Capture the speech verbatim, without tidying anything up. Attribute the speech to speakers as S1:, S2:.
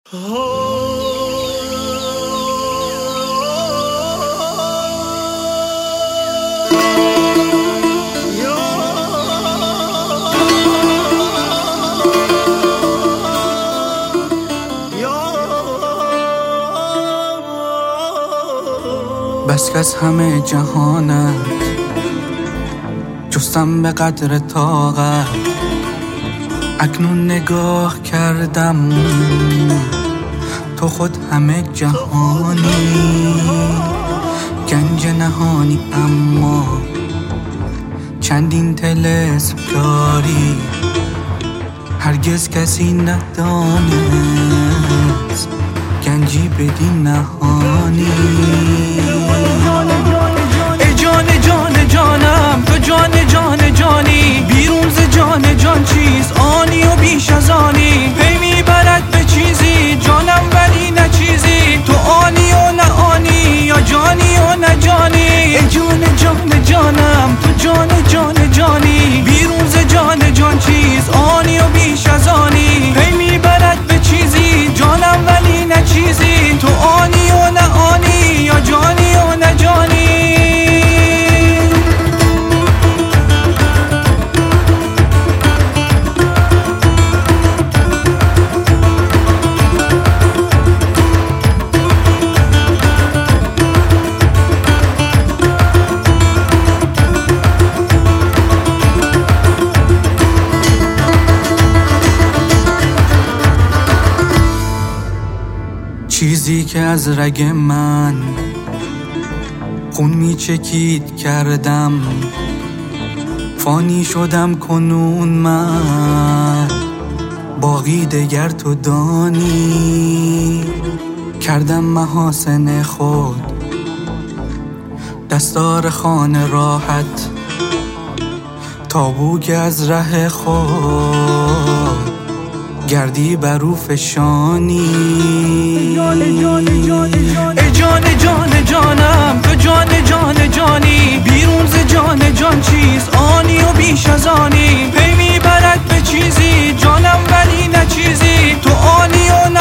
S1: بس که از همه جهانت جستم به قدر طاقت، اکنون نگاه کردم تو خود همه جهانی، گنج نهانی اما چندین طلسم داری، هرگز کسی ندانست گنجی بدین نهانی. ای جان جان جانم تو جان جان جانی، بیرون ز جان جان چیز آنی و بیش از آنی، پی میبرد به چیزی جانم ولی نه چیزی، تو آنی و نه آنی یا جانی و نه جانی. ای جان جان جانم تو جان جان جانی، بیرون ز جان جان چیز آنی و بیش از آنی، پی میبرد به چیزی جانم ولی نه چیزی، تو آنی و نه آنی یا جانی و نه جانی. چیزی که از رگ من خون می چکید کردم، فانی شدم کنون من، باقی دگر تو دانی. کردم محاسن خود دستار خانه راحت، تابوک از ره خود گردی برو فشانی. ای جان جان جانم تو جان جان جانی، بیرون ز جان جان چیز آنی و بیش از آنی، پی میبرد به چیزی جانم ولی نه چیزی، تو آنی و نه